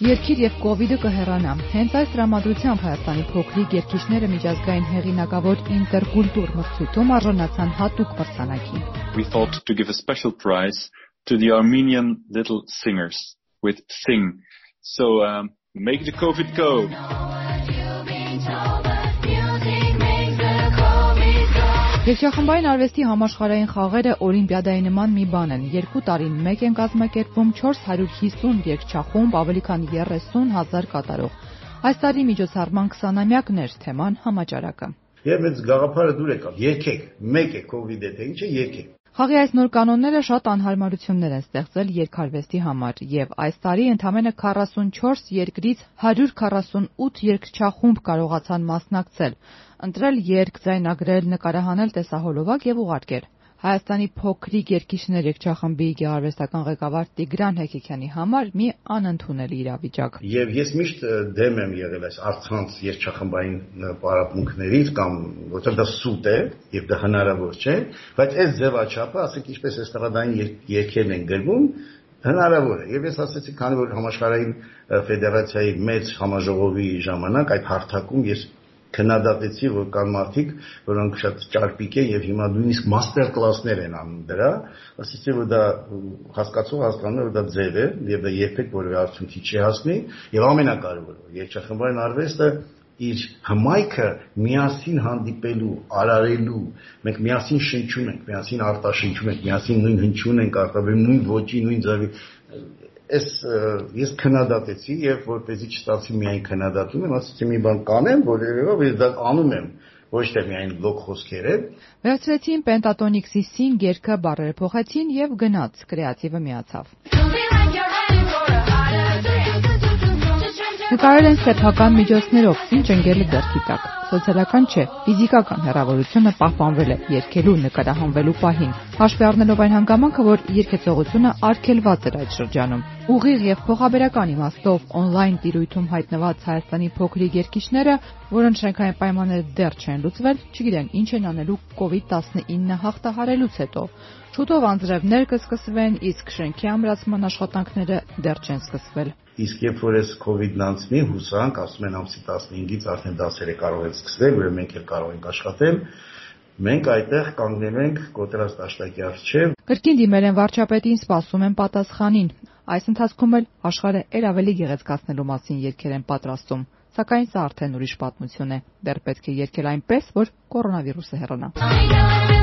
Երկիր եւ կոവിഡ് կհեռանա։ Հենց այս տրամադրությամբ Հայաստանի փոքրիկ երգիչները միջազգային հեղինակավոր ինտերկուլտուր մրցույթում արժանացան հատուկ մրցանակի։ We thought to give a special prize to the Armenian little singers with Sing. So make the COVID go. Երգչախմբային արվեստի համաշխարհային խաղերը օլիմպիադայի նման մի բան են։ 2 տարին մեկ են կազմակերպվում 450 երգչախումբ, ավելի քան 30,000 կատարող։ Այս տարի միջոցառման 20-ամյակն էր, թեման համաճարակը։ Եվ մեծ գաղափարը դուր եկավ, երգեք, մեկ է COVID է, թե ինչ է երգեք։ Խաղի այս նոր կանոնները շատ անհարմարություններ են ստեղծել երգարվեստի համար, եւ այս տարի ընդամենը 44 երկրից 148 երգչախումբ կարողացան մասնակցել, ընտրել երգ, ձայնագրել, նկարահանել տեսահոլովակ եւ ուղարկել։ Հայաստանի փոքրիկ երգիչներ երգչախմբի գեղարվեստական ղեկավար Տիգրան Հեկեքյանի համար մի անընդունելի իրավիճակ։ Եվ ես միշտ դեմ եմ եղել այս առցանց երգչախմբային պարապմունքներից կամ որտեղ դա սուտ է եւ դա հնարավոր չէ, բայց այս ձևաչափը, ասենք ինչպես էստրադային երգերն են գրվում, հնարավոր է։ Եվ ես ասացի, քանի որ համաշխարհային ֆեդերացիայի մեծ համաժողովի ժամանակ այդ հարթակում ես քննադատեցի, որ կան մարդիկ, որոնք շատ ճարպիկ են եւ հիմա նույնիսկ մաստեր կլասներ են անում դրա, ասեցի, որ դա հասկացող հասկանում է, որ դա ձև է եւ դա երբեք որևէ արդյունքի չի հասնի եւ ամենակարևորը, երգչախմբային արվեստը իր հմայքը միասին հանդիպելու, արարելու, մենք միասին շնչում ենք, միասին արտաշնչում ենք, միասին նույն հնչյուն ենք արտաբերում, նույն ոճի, նույն ձևի ես քննադատեցի եւ որպեսզի չստացվի միայն քննադատում եմ, ասեցի մի բան կանեմ, որովհետեւ ես դա անում եմ, ոչ թե միայն լոկ խոսքեր են։ Վերցրեցին Pentatonix-ի Sing երգը, բառերը փոխեցին եւ գնաց, կրեատիվը միացավ։ Նկարել են սեփական միջոցներով, ինչ ընկել է ձեռքի տակ։ Սոցիալական չէ, ֆիզիկական հեռավորությունը պահպանվել է երգելու, նկարահանվելու պահին, հաշվի առնելով այն հանգամանքը, որ երգեցողությունը արգելված էր այդ շրջանում։ Ուղիղ եւ փոխաբերական իմաստով օնլայն տիրույթում հայտնված Հայաստանի փոքրիկ երգիչները, որոնց շենքային պայմանները դեռ չեն լուծվել, չգիտեն ինչ են անելու COVID-19 հաղթահարելուց հետո։ Շուտով անձրևներ կսկսվեն, իսկ շենքի ամրացման աշխատանքները դեռ չեն սկսվել։ Իսկ երբ որ այս COVID-ն անցնի, հուսանք, ասում են ամսի 15-ից արդեն դասերը կարող են սկսվել, որ մենք էլ կարող ենք աշխատել, մենք այդտեղ կանգնել ենք կոտրած տաշտակի առջև։ Կրկին դիմել են վարչապետին, սպասում են պատասխանին։ Այս ընթացքում էլ աշխարհը ել ավելի գեղեցկացնելու մասին երգեր են պատրաստում, սակայն սա արդեն ուրիշ պատմություն է։ Դեռ պետք է երգել այնպես, որ կորոնավիրուսը հեռանա։